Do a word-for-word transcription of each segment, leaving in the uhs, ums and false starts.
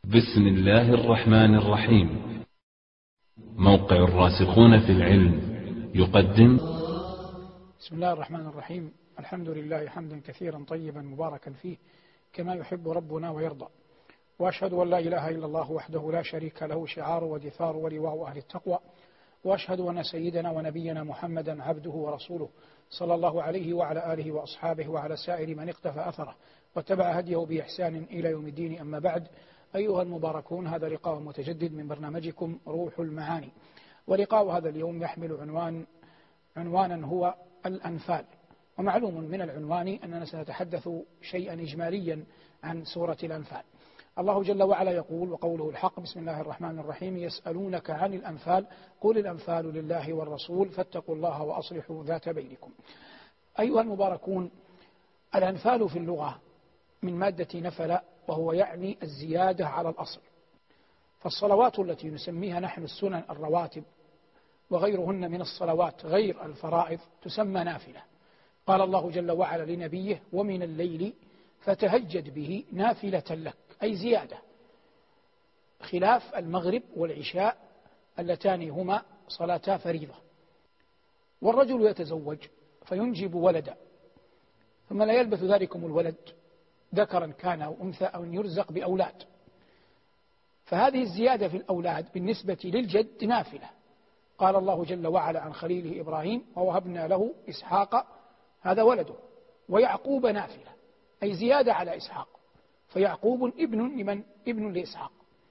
بسم الله الرحمن الرحيم. موقع الراسخون في العلم يقدم. بسم الله الرحمن الرحيم. الحمد لله حمدا كثيرا طيبا مباركا فيه كما يحب ربنا ويرضى، وأشهد أن لا إله إلا الله وحده لا شريك له شعار ودثار ولواء أهل التقوى، وأشهد أن سيدنا ونبينا محمدا عبده ورسوله صلى الله عليه وعلى آله وأصحابه وعلى سائر من اقتفى أثره واتبع هديه بإحسان إلى يوم الدين. أما بعد، أيها المباركون، هذا لقاء متجدد من برنامجكم روح المعاني، ولقاء هذا اليوم يحمل عنوان عنوانا هو الأنفال. ومعلوم من العنوان أننا سنتحدث شيئا إجماليا عن سورة الأنفال. الله جل وعلا يقول، وقوله الحق: بسم الله الرحمن الرحيم، يسألونك عن الأنفال قل الأنفال لله والرسول فاتقوا الله وأصلحوا ذات بينكم. أيها المباركون، الأنفال في اللغة من مادة نفل، وهو يعني الزيادة على الأصل. فالصلوات التي نسميها نحن السنن الرواتب وغيرهن من الصلوات غير الفرائض تسمى نافلة. قال الله جل وعلا لنبيه: ومن الليل فتهجد به نافلة لك، أي زيادة، خلاف المغرب والعشاء اللتان هما صلاتا فريضة. والرجل يتزوج فينجب ولدا، ثم لا يلبث ذلكم الولد ذكرا كان أو أنثى أو يرزق بأولاد، فهذه الزيادة في الأولاد بالنسبة للجد نافلة. قال الله جل وعلا عن خليله إبراهيم: ووهبنا له إسحاق، هذا ولده، ويعقوب نافلة، أي زيادة على إسحاق، فيعقوب ابن لمن؟ ابن لإسحاق.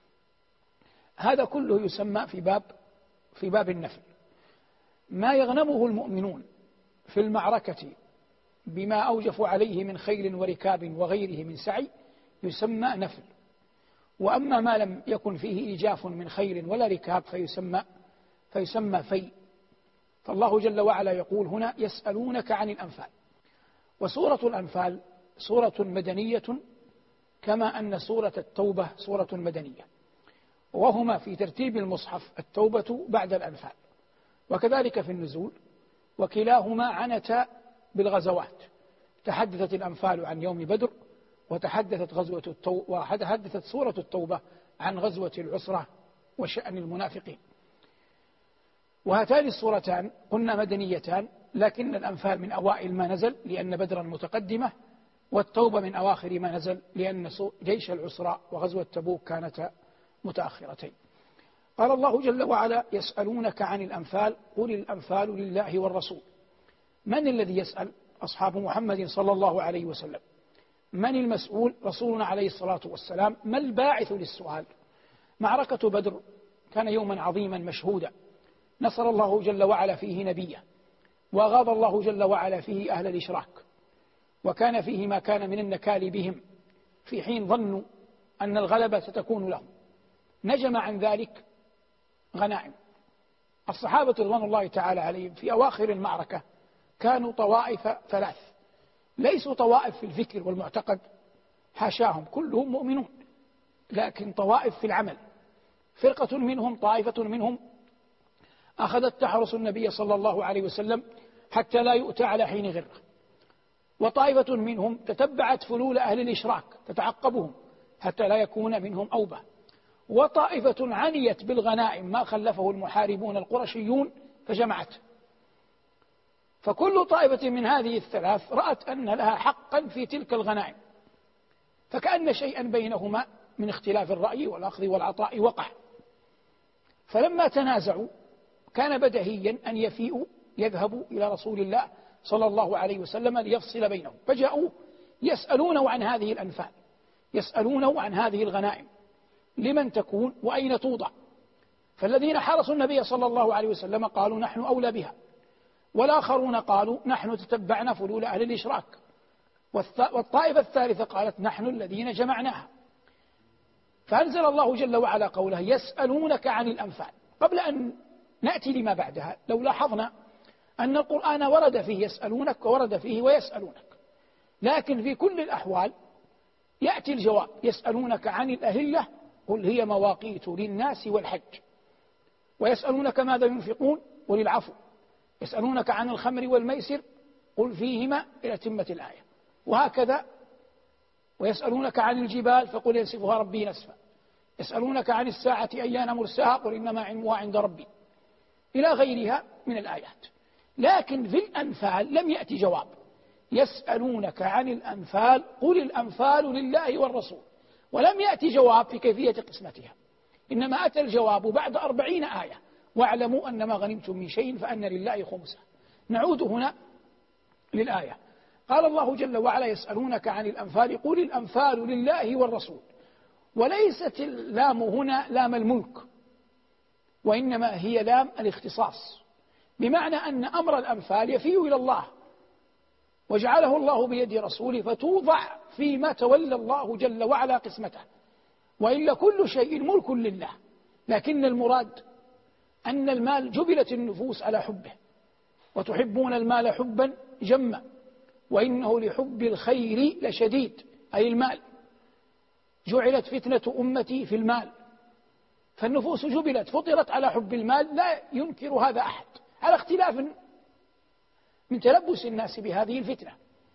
هذا كله يسمى في باب في باب النفل. ما يغنمه المؤمنون في المعركة بما أوجف عليه من خيل وركاب وغيره من سعي يسمى نفل. وأما ما لم يكن فيه إيجاف من خيل ولا ركاب فيسمى فيسمى في. فالله جل وعلا يقول هنا: يسألونك عن الأنفال. وسورة الأنفال سورة مدنية، كما أن سورة التوبة سورة مدنية، وهما في ترتيب المصحف التوبة بعد الأنفال، وكذلك في النزول، وكلاهما عنتا بالغزوات. تحدثت الأنفال عن يوم بدر، وتحدثت غزوة التو... وتحدثت سورة التوبة عن غزوة العسرة وشأن المنافقين. وهاتان السورتان قلنا مدنيتان، لكن الأنفال من أوائل ما نزل لأن بدرا متقدمة، والتوبة من أواخر ما نزل لأن جيش العسرة وغزوة تبوك كانتا متأخرتين. قال الله جل وعلا: يسألونك عن الأنفال قل الأنفال لله والرسول. من الذي يسأل؟ أصحاب محمد صلى الله عليه وسلم. من المسؤول؟ رسولنا عليه الصلاة والسلام. ما الباعث للسؤال؟ معركة بدر كان يوما عظيما مشهودا، نصر الله جل وعلا فيه نبيه، وغاض الله جل وعلا فيه أهل الإشراك، وكان فيه ما كان من النكال بهم في حين ظنوا أن الغلبة ستكون لهم. نجم عن ذلك غنائم. الصحابة رضوان الله تعالى عليهم في أواخر المعركة كانوا طوائف ثلاث، ليسوا طوائف في الفكر والمعتقد، حاشاهم، كلهم مؤمنون، لكن طوائف في العمل. فرقة منهم، طائفة منهم أخذت تحرس النبي صلى الله عليه وسلم حتى لا يؤتى على حين غره، وطائفة منهم تتبعت فلول أهل الإشراك تتعقبهم حتى لا يكون منهم أوبة، وطائفة عنيت بالغنائم ما خلفه المحاربون القرشيون فجمعته. فكل طائفة من هذه الثلاث رأت أن لها حقا في تلك الغنائم، فكأن شيئا بينهما من اختلاف الرأي والأخذ والعطاء وقع. فلما تنازعوا كان بديهيا أن يفيئوا يذهبوا إلى رسول الله صلى الله عليه وسلم ليفصل بينهم، فجاءوا يسألونه عن هذه الأنفال، يسألونه عن هذه الغنائم، لمن تكون وأين توضع. فالذين حرسوا النبي صلى الله عليه وسلم قالوا: نحن أولى بها، والآخرون قالوا: نحن تتبعنا فلول أهل الإشراك، والطائفة الثالثة قالت: نحن الذين جمعناها. فأنزل الله جل وعلا قوله: يسألونك عن الأنفال. قبل أن نأتي لما بعدها، لو لاحظنا أن القرآن ورد فيه يسألونك وورد فيه ويسألونك، لكن في كل الأحوال يأتي الجواب: يسألونك عن الأهلة قل هي مواقيت للناس والحج، ويسألونك ماذا ينفقون قل العفو، يسألونك عن الخمر والميسر قل فيهما إلى تمة الآية، وهكذا. ويسألونك عن الجبال فقل ينسفها ربي نسفا، يسألونك عن الساعة أيان مرساها قل إنما علمها عند ربي، إلى غيرها من الآيات. لكن في الأنفال لم يأتي جواب. يسألونك عن الأنفال قل الأنفال لله والرسول، ولم يأتي جواب في كيفية قسمتها، إنما أتى الجواب بعد أربعين آية: واعلموا أن ما غنمتم من شيء فأن لله خمسه. نعود هنا للآية. قال الله جل وعلا: يسألونك عن الأنفال قل الأنفال لله والرسول. وليست اللام هنا لام الملك، وإنما هي لام الاختصاص، بمعنى أن أمر الأنفال يفيء إلى الله، وجعله الله بيد رسوله، فتوضع فيما تولى الله جل وعلا قسمته. وإلا كل شيء ملك لله، لكن المراد أن المال جبلت النفوس على حبه، وتحبون المال حبا جما وإنه لحب الخير لشديد، أي المال. جعلت فتنة أمتي في المال، فالنفوس جبلت فطرت على حب المال، لا ينكر هذا أحد، على اختلاف من تلبس الناس بهذه الفتنة.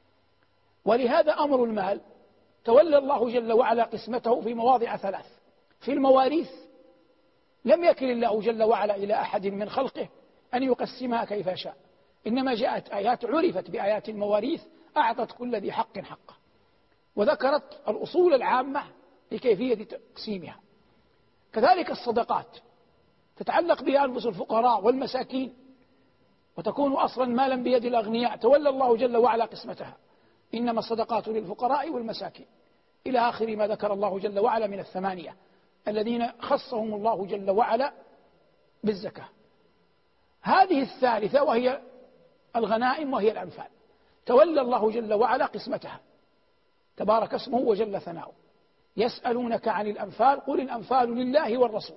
ولهذا أمر المال تولى الله جل وعلا قسمته في مواضع ثلاث. في المواريث لم يكل الله جل وعلا إلى أحد من خلقه أن يقسمها كيف شاء، إنما جاءت آيات عرفت بآيات المواريث أعطت كل ذي حق حقه، وذكرت الأصول العامة لكيفية تقسيمها. كذلك الصدقات تتعلق بها أنفس الفقراء والمساكين، وتكون أصلا مالا بيد الأغنياء، تولى الله جل وعلا قسمتها: إنما الصدقات للفقراء والمساكين، إلى آخر ما ذكر الله جل وعلا من الثمانية الذين خصهم الله جل وعلا بالزكاة. هذه الثالثة وهي الغنائم وهي الأنفال، تولى الله جل وعلا قسمتها، تبارك اسمه وجل ثناؤه. يسألونك عن الأنفال قل الأنفال لله والرسول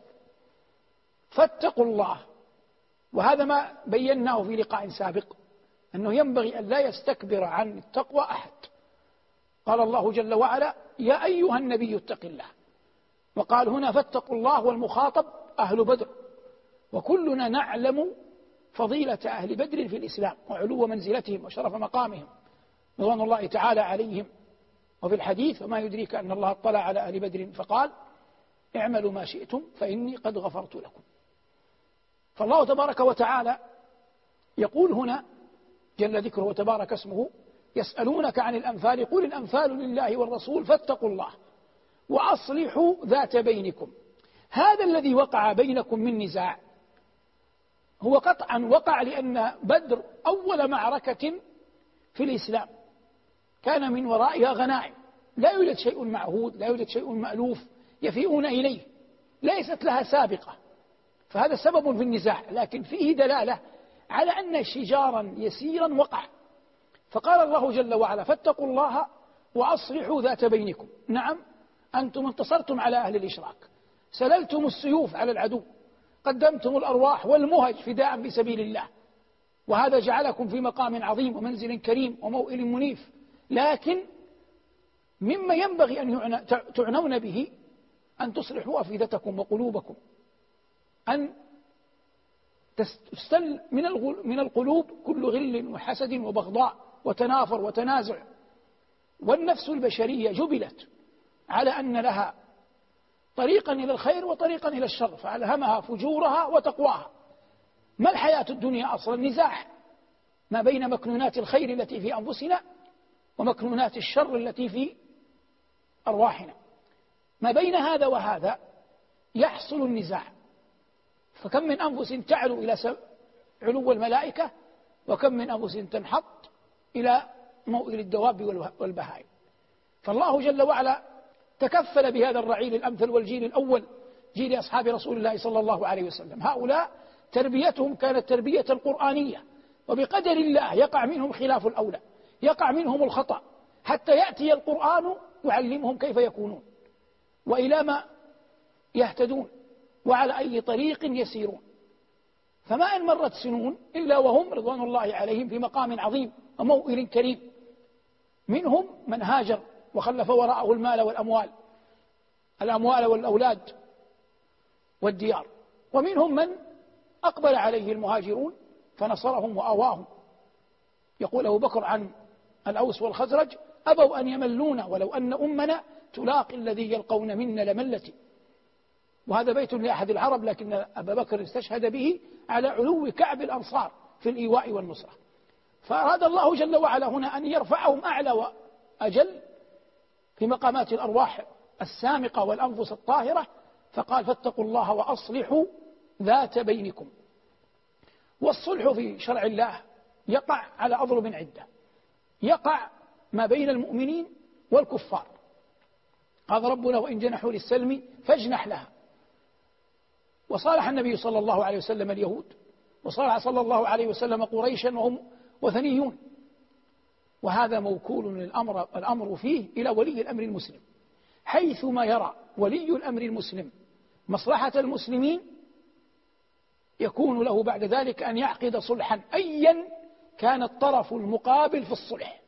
فاتقوا الله. وهذا ما بيناه في لقاء سابق، أنه ينبغي أن لا يستكبر عن التقوى أحد. قال الله جل وعلا: يا أيها النبي اتق الله. وقال هنا فاتقوا الله، والمخاطب أهل بدر، وكلنا نعلم فضيلة أهل بدر في الإسلام وعلو منزلتهم وشرف مقامهم رضوان الله تعالى عليهم. وفي الحديث: وما يدريك أن الله اطلع على أهل بدر فقال اعملوا ما شئتم فإني قد غفرت لكم. فالله تبارك وتعالى يقول هنا جل ذكره وتبارك اسمه: يسألونك عن الأنفال قل الأنفال لله والرسول فاتقوا الله وأصلحوا ذات بينكم. هذا الذي وقع بينكم من نزاع هو قطعا وقع لأن بدر أول معركة في الإسلام كان من ورائها غنائم، لا يوجد شيء معهود، لا يوجد شيء مألوف يفيئون إليه، ليست لها سابقة، فهذا سبب في النزاع، لكن فيه دلالة على أن شجارا يسيرا وقع. فقال الله جل وعلا: فاتقوا الله وأصلحوا ذات بينكم. نعم، أنتم انتصرتم على أهل الإشراك، سللتم السيوف على العدو، قدمتم الأرواح والمهج فداء بسبيل الله، وهذا جعلكم في مقام عظيم ومنزل كريم وموئل منيف. لكن مما ينبغي أن تعنون به أن تصلحوا أفئدتكم وقلوبكم، أن تستل من القلوب كل غل وحسد وبغضاء وتنافر وتنازع. والنفس البشرية جبلت على أن لها طريقا إلى الخير وطريقا إلى الشر، فألهمها فجورها وتقواها. ما الحياة الدنيا أصلا؟ نزاع ما بين مكنونات الخير التي في أنفسنا ومكنونات الشر التي في أرواحنا. ما بين هذا وهذا يحصل النزاع، فكم من أنفس تعلو إلى علو الملائكة، وكم من أنفس تنحط إلى موئل الدواب والبهائم. فالله جل وعلا تكفل بهذا الرعيل الأمثل والجيل الأول، جيل أصحاب رسول الله صلى الله عليه وسلم. هؤلاء تربيتهم كانت تربية قرآنية، وبقدر الله يقع منهم خلاف الأولى، يقع منهم الخطأ، حتى يأتي القرآن يعلمهم كيف يكونون وإلى ما يهتدون وعلى أي طريق يسيرون. فما إن مرت سنون إلا وهم رضوان الله عليهم في مقام عظيم وموئل كريم. منهم من هاجر وخلف وراءه المال والأموال الأموال والأولاد والديار، ومنهم من أقبل عليه المهاجرون فنصرهم وآواهم. يقول أبو بكر عن الأوس والخزرج: أبوا أن يملون ولو أن أمنا تلاقي الذي يلقون منا لملتي. وهذا بيت لأحد العرب، لكن أبا بكر استشهد به على علو كعب الأنصار في الإيواء والنصرة. فأراد الله جل وعلا هنا أن يرفعهم أعلى وأجل في مقامات الأرواح السامقة والأنفس الطاهرة، فقال فاتقوا الله وأصلحوا ذات بينكم. والصلح في شرع الله يقع على أضرب عدة، يقع ما بين المؤمنين والكفار. قال ربنا وإن جنحوا للسلم فاجنح لها. وصالح النبي صلى الله عليه وسلم اليهود، وصالح صلى الله عليه وسلم قريشا وهم وثنيون، وهذا موكول الأمر, الأمر فيه إلى ولي الأمر المسلم، حيثما يرى ولي الأمر المسلم مصلحة المسلمين يكون له بعد ذلك أن يعقد صلحا أيا كان الطرف المقابل في الصلح.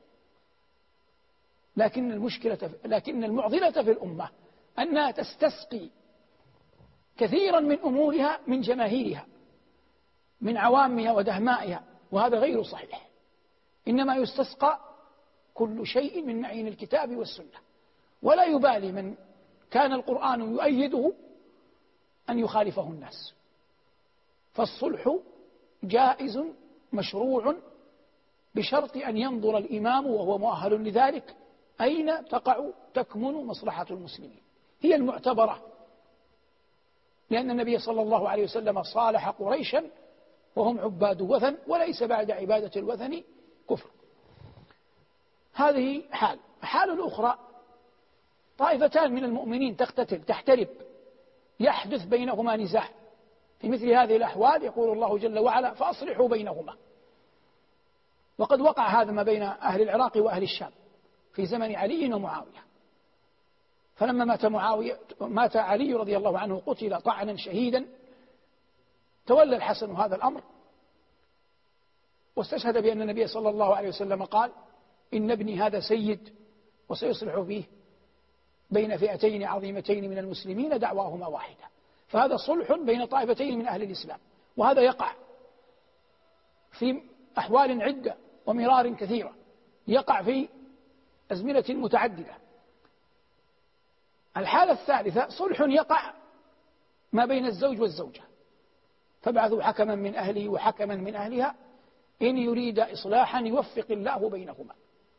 لكن المشكلة لكن المعضلة في الأمة أنها تستسقي كثيرا من أمورها من جماهيرها، من عوامها ودهمائها، وهذا غير صحيح. إنما يستسقى كل شيء من معين الكتاب والسنة، ولا يبالي من كان القرآن يؤيده أن يخالفه الناس. فالصلح جائز مشروع بشرط أن ينظر الإمام وهو مؤهل لذلك أين تقع تكمن مصلحة المسلمين، هي المعتبرة، لأن النبي صلى الله عليه وسلم صالح قريشا وهم عباد وثن، وليس بعد عبادة الوثن كفر. هذه حال. حال الأخرى طائفتان من المؤمنين تقتتل تحترب، يحدث بينهما نزاع. في مثل هذه الأحوال يقول الله جل وعلا فأصلحوا بينهما. وقد وقع هذا ما بين أهل العراق وأهل الشام في زمن علي ومعاوية. فلما مات معاوية مات علي رضي الله عنه قتل طعنا شهيدا، تولى الحسن هذا الأمر واستشهد بأن النبي صلى الله عليه وسلم قال إن ابني هذا سيد وسيصلح فيه بين فئتين عظيمتين من المسلمين دعواهما واحدة. فهذا صلح بين طائفتين من أهل الإسلام، وهذا يقع في أحوال عدة ومرار كثيرة، يقع في أزمنة متعددة. الحالة الثالثة صلح يقع ما بين الزوج والزوجة، فابعثوا حكما من أهله وحكما من أهلها إن يريد إصلاحا يوفق الله بينهما.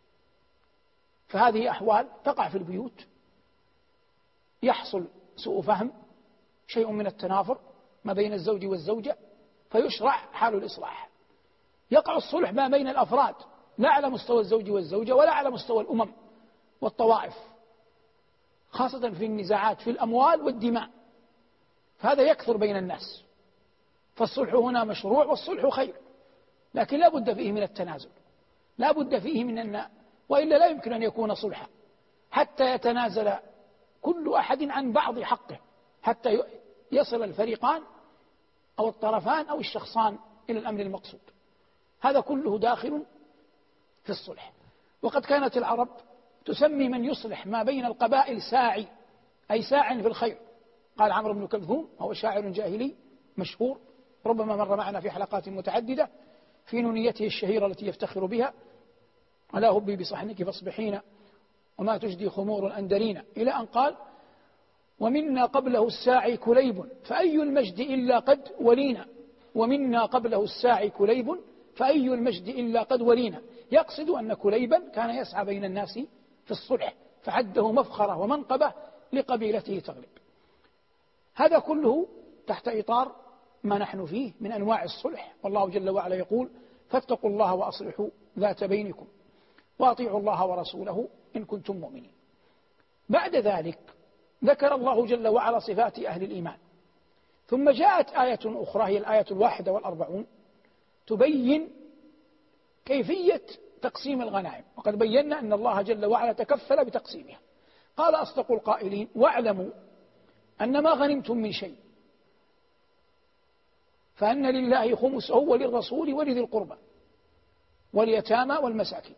فهذه أحوال تقع في البيوت، يحصل سوء فهم، شيء من التنافر ما بين الزوج والزوجة، فيشرع حال الإصلاح. يقع الصلح ما بين الأفراد، لا على مستوى الزوج والزوجة ولا على مستوى الأمم والطوائف، خاصة في النزاعات في الأموال والدماء، فهذا يكثر بين الناس. فالصلح هنا مشروع، والصلح خير، لكن لا بد فيه من التنازل، لا بد فيه من أن وإلا لا يمكن أن يكون صلحا حتى يتنازل كل أحد عن بعض حقه، حتى يصل الفريقان أو الطرفان أو الشخصان إلى الأمر المقصود. هذا كله داخل في الصلح. وقد كانت العرب تسمي من يصلح ما بين القبائل ساعي، أي ساع في الخير. قال عمرو بن كلثوم وهو شاعر جاهلي مشهور ربما مر معنا في حلقات متعددة في نونيته الشهيرة التي يفتخر بها: ألا هبي بصحنك فاصبحين وما تجدي خمور أندرين، إلى أن قال: ومنا قبله الساعي كليب فأي المجد إلا قد ولينا، ومنا قبله الساعي كليب فأي المجد إلا قد ولينا. يقصد أن كليبا كان يسعى بين الناس في الصلح، فعده مفخرة ومنقبة لقبيلته تغلب. هذا كله تحت إطار ما نحن فيه من أنواع الصلح. والله جل وعلا يقول: فاتقوا الله وأصلحوا ذات بينكم وأطيعوا الله ورسوله إن كنتم مؤمنين. بعد ذلك ذكر الله جل وعلا صفات أهل الإيمان، ثم جاءت آية أخرى هي الآية الواحدة والأربعون تبين كيفية تقسيم الغنائم، وقد بينا أن الله جل وعلا تكفل بتقسيمها. قال أصدق القائلين: واعلموا أن ما غنمتم من شيء فأن لله خمسه وللرسول ولذي القربى واليتامى والمساكين.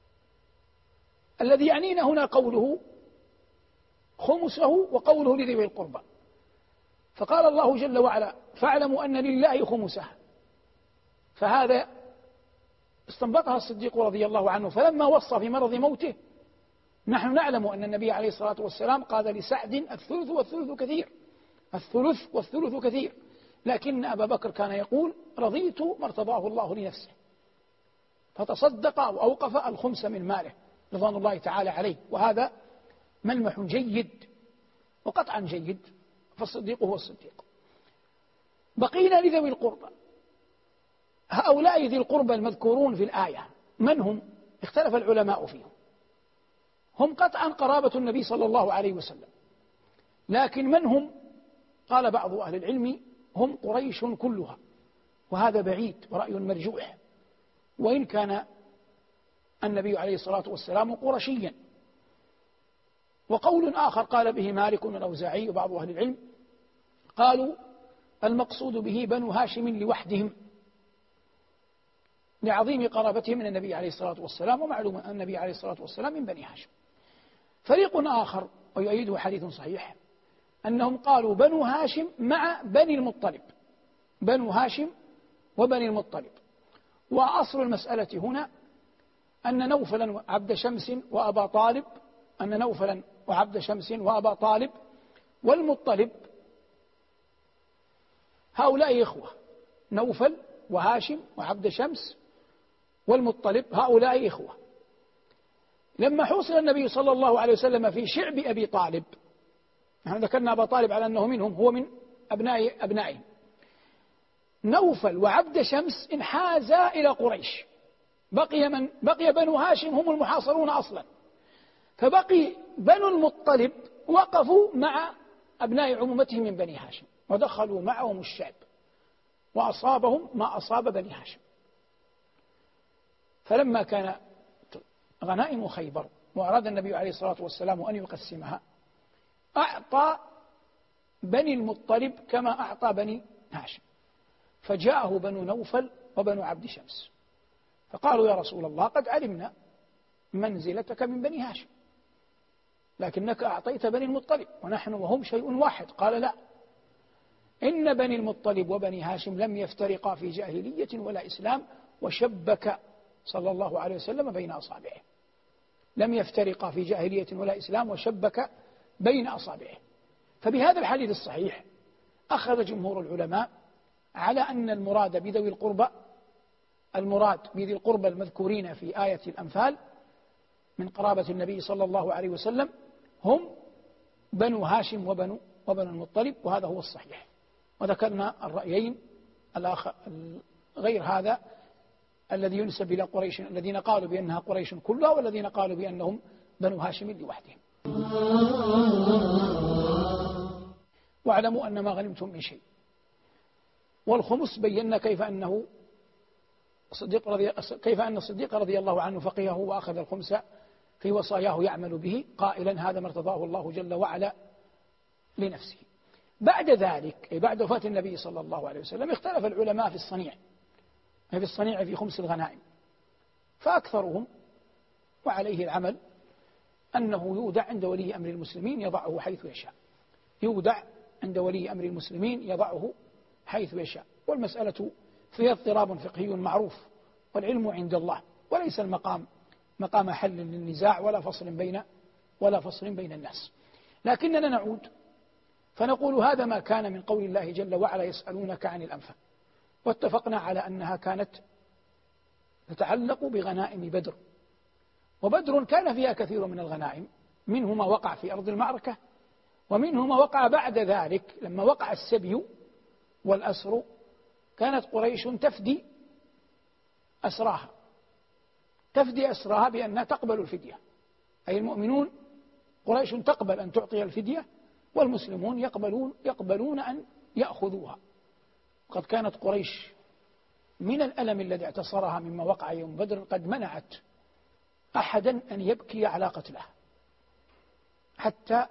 الذي يعنينا هنا قوله خمسه وقوله لذوي القربى. فقال الله جل وعلا: فاعلموا أن لله خمسه، فهذا استنبطها الصديق رضي الله عنه، فلما وصى في مرض موته: نحن نعلم أن النبي عليه الصلاة والسلام قال لسعد الثلث والثلث كثير، الثلث، والثلث كثير، لكن أبا بكر كان يقول رضيت ما ارتضاه الله لنفسه، فتصدق أو أوقف الخمس من ماله رضوان الله تعالى عليه، وهذا ملمح جيد وقطعا جيد، فالصديق هو الصديق. بقينا لذوي القربى. هؤلاء ذي القربى المذكورون في الآية من هم؟ اختلف العلماء فيهم. هم قطعا قرابة النبي صلى الله عليه وسلم، لكن من هم؟ قال بعض أهل العلم هم قريش كلها، وهذا بعيد ورأي مرجوح، وإن كان النبي عليه الصلاة والسلام قرشيا. وقول آخر قال به مالك والأوزاعي وبعض أهل العلم، قالوا المقصود به بنو هاشم لوحدهم لعظيم قرابتهم من النبي عليه الصلاة والسلام، ومعلوم أن النبي عليه الصلاة والسلام من بني هاشم. فريق آخر ويؤيده حديث صحيح أنهم قالوا بنو هاشم مع بني المطلب، بنو هاشم وبني المطلب. وأصل المسألة هنا أن نوفلا وعبد شمس وأبا طالب أن نوفلا وعبد شمس وأبا طالب والمطلب هؤلاء إخوة، نوفل وهاشم وعبد شمس والمطلب هؤلاء إخوة. لما حوصل النبي صلى الله عليه وسلم في شعب أبي طالب، نحن ذكرنا أبا طالب على أنه منهم، هو من أبناء أبنائهم، نوفل وعبد شمس انحازا إلى قريش، بقي من بقي بنو هاشم هم المحاصرون أصلا، فبقي بنو المطلب وقفوا مع أبناء عمومتهم من بني هاشم ودخلوا معهم الشعب، وأصابهم ما أصاب بني هاشم. فلما كان غنائم خيبر وأراد النبي عليه الصلاة والسلام أن يقسمها، أعطى بني المطلب كما أعطى بني هاشم، فجاءه بنو نوفل وبنو عبد شمس فقالوا يا رسول الله قد علمنا منزلتك من بني هاشم، لكنك أعطيت بني المطلب ونحن وهم شيء واحد. قال لا، إن بني المطلب وبني هاشم لم يفترقا في جاهلية ولا إسلام، وشبك صلى الله عليه وسلم بين أصابعه، لم يفترقا في جاهلية ولا إسلام وشبك بين أصابعه. فبهذا الحديث الصحيح أخذ جمهور العلماء على أن المراد بذوي القربى، المراد بذوي القربى المذكورين في آية الأنفال من قرابة النبي صلى الله عليه وسلم هم بنو هاشم وبنو وبنو المطلب، وهذا هو الصحيح. وذكرنا الرأيين الآخر غير هذا الذي ينسب إلى قريش، الذين قالوا بأنها قريش كلها، والذين قالوا بأنهم بنو هاشم لوحدهم. واعلموا أن ما غنمتم من شيء. والخمس بينا كيف أنه الصديق رضي كيف أن الصديق رضي الله عنه فقهه وأخذ الخمس في وصاياه يعمل به قائلا هذا ما ارتضاه الله جل وعلا لنفسه. بعد ذلك أي بعد وفاة النبي صلى الله عليه وسلم اختلف العلماء في الصنيع في الصنيع في خمس الغنائم، فأكثرهم وعليه العمل أنه يودع عند ولي أمر المسلمين يضعه حيث يشاء، يودع عند ولي أمر المسلمين يضعه حيث يشاء. والمسألة فيها اضطراب فقهي معروف، والعلم عند الله، وليس المقام مقام حل للنزاع ولا فصل بين ولا فصل بين الناس. لكننا نعود فنقول هذا ما كان من قول الله جل وعلا يسألونك عن الأنفال، واتفقنا على أنها كانت تتعلق بغنائم بدر، وبدر كان فيها كثير من الغنائم، منه ما وقع في أرض المعركة، ومنه ما وقع بعد ذلك لما وقع السبي والأسر، كانت قريش تفدي أسراها تفدي أسراها بأنها تقبل الفدية، أي المؤمنون قريش تقبل أن تعطي الفدية، والمسلمون يقبلون يقبلون أن يأخذوها. وقد كانت قريش من الألم الذي اعتصرها مما وقع يوم بدر قد منعت أحدا أن يبكي على قتلها حتى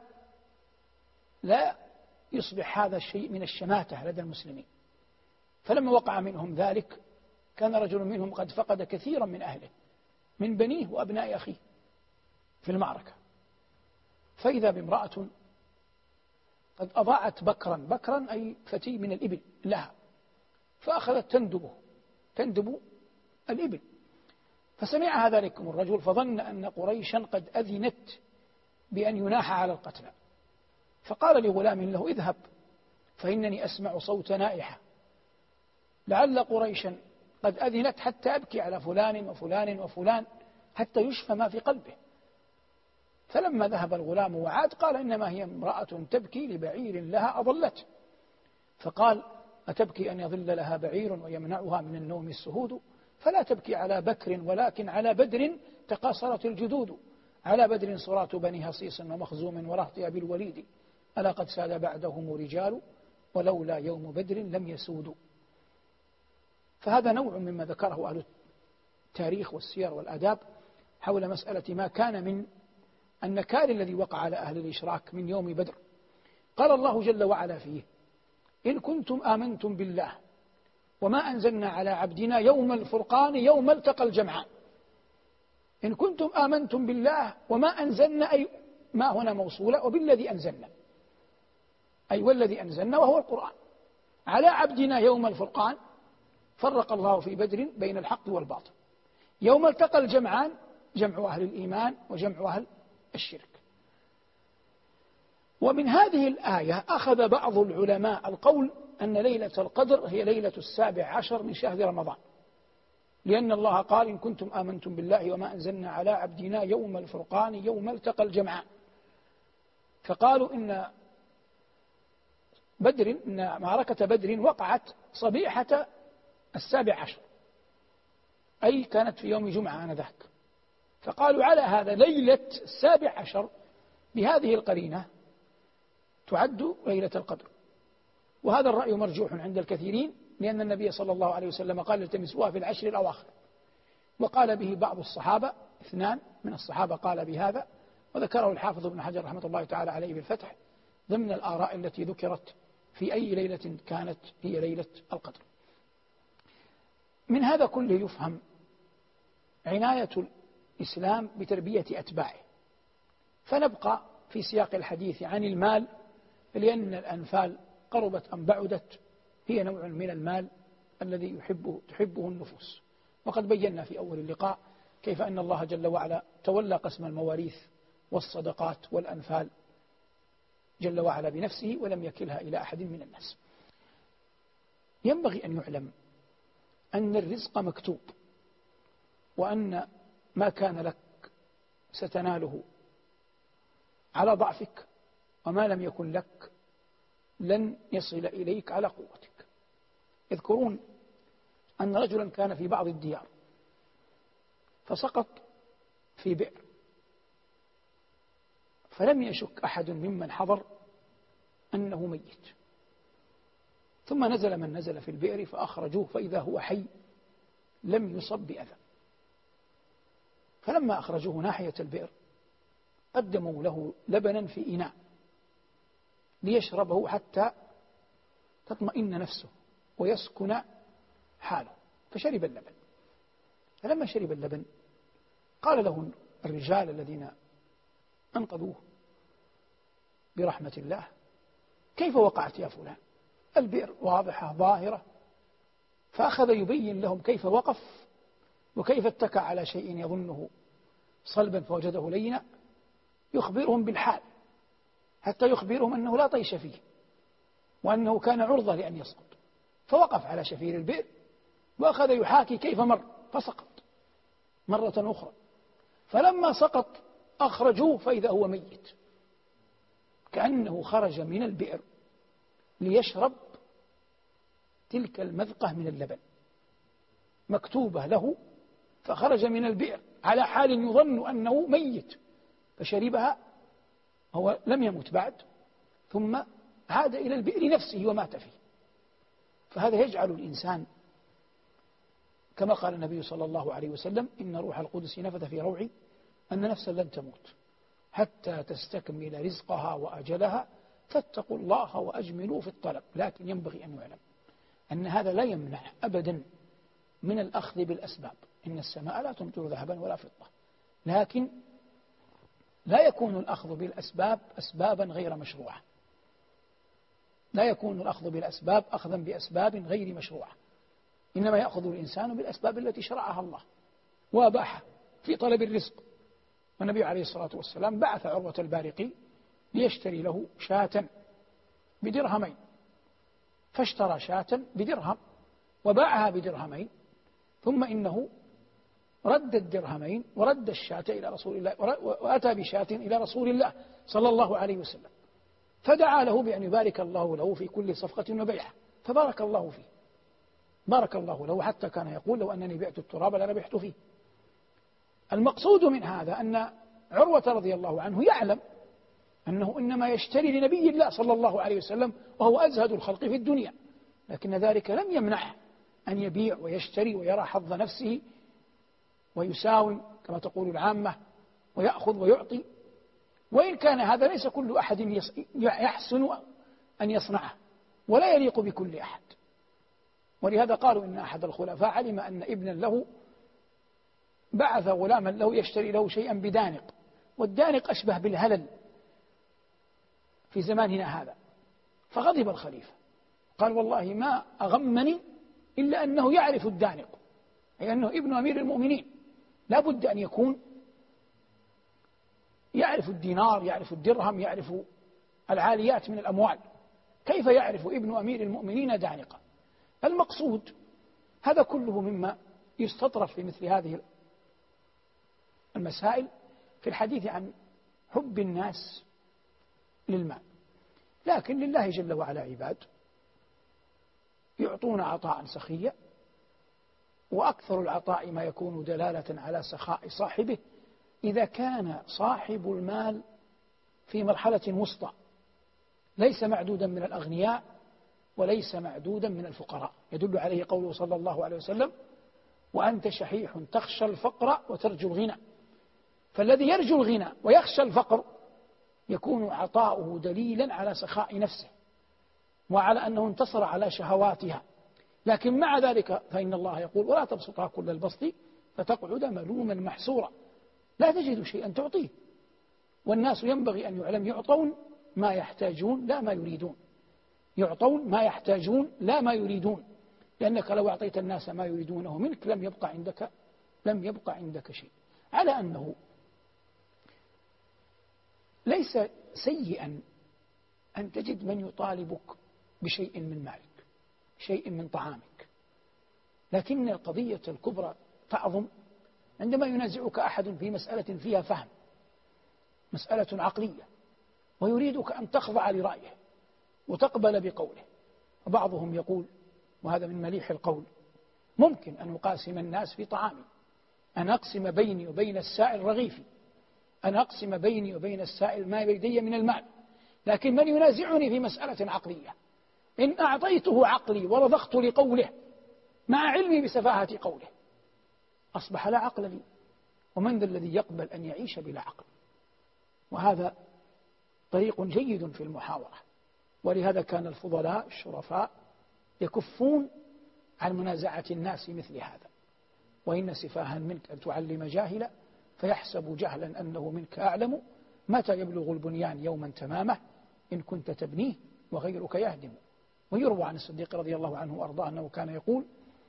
لا يصبح هذا الشيء من الشماتة لدى المسلمين. فلما وقع منهم ذلك كان رجل منهم قد فقد كثيرا من أهله من بنيه وأبناء أخيه في المعركة، فإذا بامرأة قد أضاعت بكرا بكرا أي فتي من الإبل لها، فأخذت تندبه تندب الإبل، فسمعها ذلك الرجل فظن أن قريشا قد أذنت بأن يناح على القتلى، فقال لغلام له اذهب فإنني أسمع صوت نائحة لعل قريشا قد أذنت حتى أبكي على فلان وفلان وفلان حتى يشفى ما في قلبه. فلما ذهب الغلام وعاد قال إنما هي امرأة تبكي لبعير لها أضلته. فقال أتبكي أن يظل لها بعير ويمنعها من النوم السهود؟ فلا تبكي على بكر ولكن على بدر تقاصرت الجدود، على بدر صراط بني هصيص ومخزوم ورهط أبي الوليد، ألا قد ساد بعدهم رجال ولولا يوم بدر لم يسودوا. فهذا نوع مما ذكره أهل التاريخ والسير والآداب حول مسألة ما كان من النكال الذي وقع على أهل الإشراك من يوم بدر. قال الله جل وعلا فيه: إن كنتم آمنتم بالله وما أنزلنا على عبدنا يوم الفرقان يوم التقى الجمعان. إن كنتم آمنتم بالله وما أنزلنا، أي ما هنا موصولة، وبالذي أنزلنا، أي والذي أنزلنا وهو القرآن، على عبدنا يوم الفرقان. فرق الله في بدر بين الحق والباطل. يوم التقى الجمعان جمع أهل الإيمان وجمع أهل الشرك. ومن هذه الآية أخذ بعض العلماء القول أن ليلة القدر هي ليلة السابع عشر من شهر رمضان، لأن الله قال: إن كنتم آمنتم بالله وما أنزلنا على عبدنا يوم الفرقان يوم التقى الجمعان. فقالوا إن بدر إن معركة بدر وقعت صبيحة السابع عشر، أي كانت في يوم جمعة آنذاك. فقالوا على هذا ليلة السابع عشر بهذه القرينة تعد ليلة القدر. وهذا الرأي مرجوح عند الكثيرين، لأن النبي صلى الله عليه وسلم قال: التمسوها في العشر الأواخر. وقال به بعض الصحابة، اثنان من الصحابة قال بهذا، وذكره الحافظ ابن حجر رحمة الله تعالى عليه بالفتح ضمن الآراء التي ذكرت في أي ليلة كانت هي ليلة القدر. من هذا كله يفهم عناية الإسلام بتربية أتباعه. فنبقى في سياق الحديث عن المال، لأن الأنفال قربت أم بعدت هي نوع من المال الذي يحبه تحبه النفوس. وقد بينا في أول اللقاء كيف أن الله جل وعلا تولى قسم المواريث والصدقات والأنفال جل وعلا بنفسه ولم يكلها إلى أحد من الناس. ينبغي أن يعلم أن الرزق مكتوب، وأن ما كان لك ستناله على ضعفك، وما لم يكن لك لن يصل إليك على قوتك. يذكرون أن رجلا كان في بعض الديار فسقط في بئر، فلم يشك أحد ممن حضر أنه ميت، ثم نزل من نزل في البئر فأخرجوه فإذا هو حي لم يصب بأذى. فلما أخرجوه ناحية البئر قدموا له لبنا في إناء ليشربه حتى تطمئن نفسه ويسكن حاله، فشرب اللبن. فلما شرب اللبن قال له الرجال الذين أنقذوه برحمة الله: كيف وقعت يا فلان؟ البئر واضحة ظاهرة. فأخذ يبين لهم كيف وقف وكيف اتكى على شيء يظنه صلبا فوجده لينا، يخبرهم بالحال حتى يخبرهم أنه لا طيش فيه وأنه كان عرضة لأن يسقط. فوقف على شفير البئر وأخذ يحاكي كيف مر، فسقط مرة أخرى. فلما سقط أخرجوه فإذا هو ميت، كأنه خرج من البئر ليشرب تلك المذقة من اللبن مكتوبة له، فخرج من البئر على حال يظن أنه ميت فشربها، هو لم يمت بعد، ثم عاد إلى البئر نفسه ومات فيه. فهذا يجعل الإنسان كما قال النبي صلى الله عليه وسلم: إن روح القدس نفث في روعي أن نفسا لن تموت حتى تستكمل رزقها وأجلها فاتقوا الله وأجملوا في الطلب. لكن ينبغي أن يعلم أن هذا لا يمنع أبدا من الأخذ بالأسباب. إن السماء لا تمطر ذهبا ولا فضة، لكن لا يكون الأخذ بالأسباب أسبابا غير مشروعة. لا يكون الأخذ بالأسباب أخذا بأسباب غير مشروعة، إنما يأخذ الإنسان بالأسباب التي شرعها الله وأباحها في طلب الرزق. والنبي عليه الصلاة والسلام بعث عروة البارقي ليشتري له شاة بدرهمين، فاشترى شاة بدرهم وباعها بدرهمين، ثم إنه رد الدرهمين ورد الشاة إلى رسول الله، وأتى بشاة إلى رسول الله صلى الله عليه وسلم، فدعا له بأن يبارك الله له في كل صفقة وبيعة، فبارك الله فيه، بارك الله له، حتى كان يقول: لو أنني بعت التراب لربحت فيه. المقصود من هذا أن عروة رضي الله عنه يعلم أنه إنما يشتري لنبي الله صلى الله عليه وسلم وهو أزهد الخلق في الدنيا، لكن ذلك لم يمنعه أن يبيع ويشتري ويرى حظ نفسه ويساوم كما تقول العامة ويأخذ ويعطي، وإن كان هذا ليس كل أحد يحسن أن يصنعه ولا يليق بكل أحد. ولهذا قالوا إن أحد الخلفاء علم أن ابنا له بعث غلاما له يشتري له شيئا بدانق، والدانق أشبه بالهلل في زماننا هذا، فغضب الخليفة قال: والله ما أغمني إلا أنه يعرف الدانق، أي أنه ابن أمير المؤمنين، لا بد أن يكون يعرف الدينار، يعرف الدرهم، يعرف العاليات من الأموال، كيف يعرف ابن أمير المؤمنين دانقا؟ المقصود هذا كله مما يستطرف في مثل هذه المسائل في الحديث عن حب الناس للمال. لكن لله جل وعلا عباد يعطون عطاء سخيا، وأكثر العطاء ما يكون دلالة على سخاء صاحبه إذا كان صاحب المال في مرحلة وسطى، ليس معدودا من الأغنياء وليس معدودا من الفقراء، يدل عليه قوله صلى الله عليه وسلم: وأنت شحيح تخشى الفقر وترجو الغنى. فالذي يرجو الغنى ويخشى الفقر يكون عطاؤه دليلا على سخاء نفسه وعلى أنه انتصر على شهواتها. لكن مع ذلك فإن الله يقول: ولا تبسطها كل البسط فتقعد ملوما محسورا، لا تجد شيئا تعطيه. والناس ينبغي أن يعلم يعطون ما يحتاجون لا ما يريدون، يعطون ما يحتاجون لا ما يريدون، لأنك لو أعطيت الناس ما يريدونه منك لم يبقى عندك لم يبقى عندك شيء. على أنه ليس سيئا أن تجد من يطالبك بشيء من مالك، شيء من طعامك، لكن القضية الكبرى تعظم عندما ينازعك أحد في مسألة فيها فهم، مسألة عقلية، ويريدك أن تخضع لرأيه وتقبل بقوله. وبعضهم يقول، وهذا من مليح القول: ممكن أن أقاسم الناس في طعامي، أن أقسم بيني وبين السائل رغيفي، أن أقسم بيني وبين السائل ما بيدي من المال، لكن من ينازعني في مسألة عقلية إن أعطيته عقلي ورضخت لقوله مع علمي بسفاهة قوله أصبح لا عقل لي، ومن ذا الذي يقبل أن يعيش بلا عقل؟ وهذا طريق جيد في المحاورة. ولهذا كان الفضلاء الشرفاء يكفون عن منازعة الناس مثل هذا. وإن سفاها منك أن تعلم جاهلا فيحسب جهلا أنه منك أعلم، متى يبلغ البنيان يوما تمامه إن كنت تبنيه وغيرك يهدم. ويروى عن الصديق رضي الله عنه وأرضاه أنه كان يقول: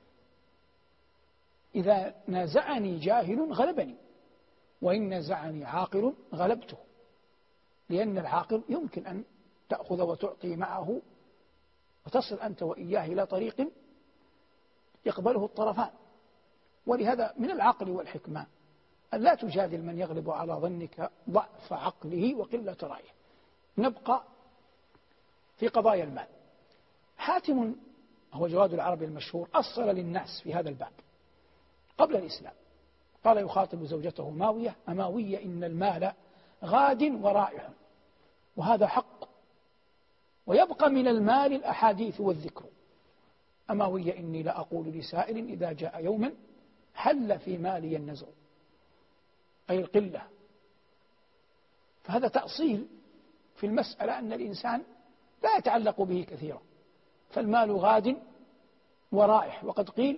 إذا نازعني جاهل غلبني، وإن نازعني عاقل غلبته. لأن العاقل يمكن أن تأخذ وتعطي معه وتصل أنت وإياه إلى طريق يقبله الطرفان. ولهذا من العقل والحكمة أن لا تجادل من يغلب على ظنك ضعف عقله وقلة رأيه. نبقى في قضايا المال. حاتم هو جواد العرب المشهور أصل للناس في هذا الباب قبل الإسلام. قال يخاطب زوجته ماوية: أماوية إن المال غاد ورائح. وهذا حق، ويبقى من المال الأحاديث والذكر. أماوية إني لأقول لسائل إذا جاء يوما حل في مالي النزع، أي القلة. فهذا تأصيل في المسألة أن الإنسان لا يتعلق به كثيرا، فالمال غاد ورائح. وقد قيل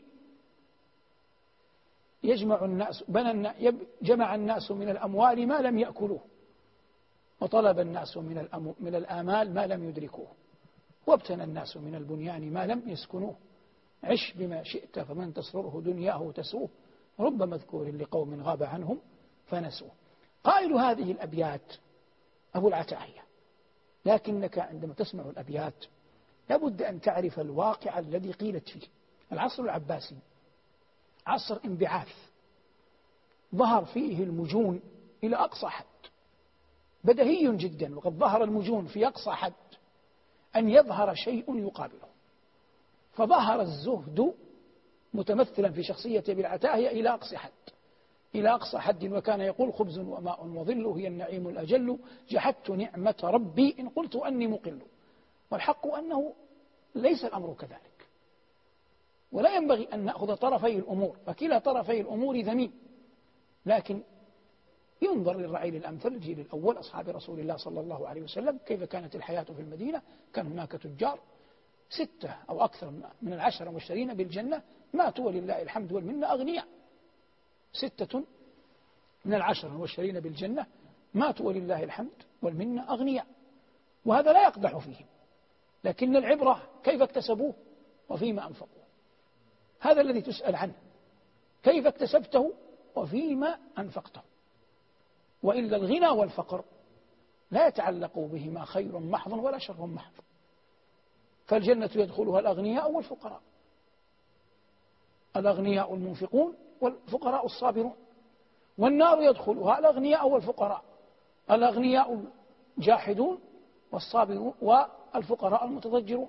يجمع الناس بنى جمع الناس من الأموال ما لم يأكلوه، وطلب الناس من من الآمال ما لم يدركوه، وابتنى الناس من البنيان ما لم يسكنوه. عش بما شئت فمن تسرره دنياه تسوه، رب مذكور لقوم غاب عنهم فنسوه. قائل هذه الأبيات أبو العتاهية، لكنك عندما تسمع الأبيات لابد أن تعرف الواقع الذي قيلت فيه. العصر العباسي عصر انبعاث، ظهر فيه المجون إلى أقصى حد، بديهي جدا، وقد ظهر المجون في أقصى حد أن يظهر شيء يقابله، فظهر الزهد متمثلا في شخصية أبي العتاهية إلى أقصى حد إلى أقصى حد وكان يقول: خبز وماء وظل هي النعيم الأجل، جحدت نعمة ربي إن قلت أني مقل. والحق أنه ليس الأمر كذلك، ولا ينبغي أن نأخذ طرفي الأمور، فكلا طرفي الأمور ذميم، لكن ينظر للرعيل الأمثل، الجيل الأول أصحاب رسول الله صلى الله عليه وسلم، كيف كانت الحياة في المدينة. كان هناك تجار ستة أو أكثر من العشرة مشترين بالجنة ماتوا ولله الحمد والمنة أغنياء، ستة من العشرة المبشرين بالجنة ماتوا ولله الحمد والمنة أغنياء، وهذا لا يقدح فيهم، لكن العبرة كيف اكتسبوه وفيما أنفقوه. هذا الذي تسأل عنه، كيف اكتسبته وفيما أنفقته. وإلا الغنى والفقر لا يتعلق بهما خير محض ولا شر محض، فالجنة يدخلها الأغنياء والفقراء، الأغنياء المنفقون والفقراء الصابرون، والنار يدخلها الأغنياء والفقراء، الأغنياء الجاحدون والصابرون والفقراء المتضجرون،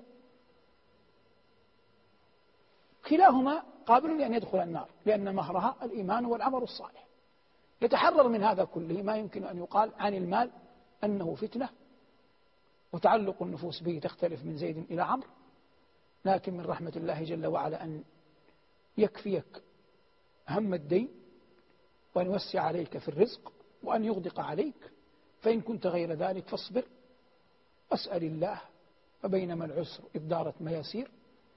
كلاهما قابل لأن يدخل النار، لأن مهرها الإيمان والعمل الصالح. يتحرر من هذا كله ما يمكن أن يقال عن المال أنه فتنة، وتعلق النفوس به تختلف من زيد إلى عمرو، لكن من رحمة الله جل وعلا أن يكفيك هم الدين، وأن يوسع عليك في الرزق، وأن يغدق عليك، فإن كنت غير ذلك فاصبر واسأل الله، فبينما العسر إذ دارت مياسير،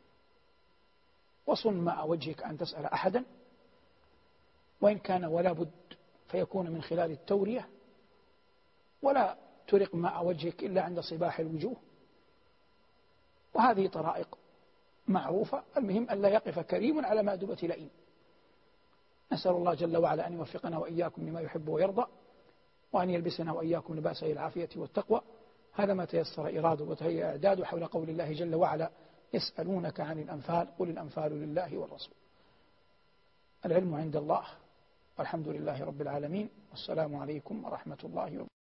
وصن ماء وجهك أن تسأل أحدا، وإن كان ولا بد فيكون من خلال التورية، ولا ترق ماء وجهك إلا عند صباح الوجوه. وهذه طرائق معروفة، المهم أن لا يقف كريم على مأدبة لئيم. نسأل الله جل وعلا أن يوفقنا وإياكم لما يحب ويرضى، وأن يلبسنا وإياكم لباس العافية والتقوى. هذا ما تيسر إراده وتهيأ إعداده حول قول الله جل وعلا: يسألونك عن الأنفال قل الأنفال لله والرسول. العلم عند الله، والحمد لله رب العالمين، والسلام عليكم ورحمة الله وبركاته.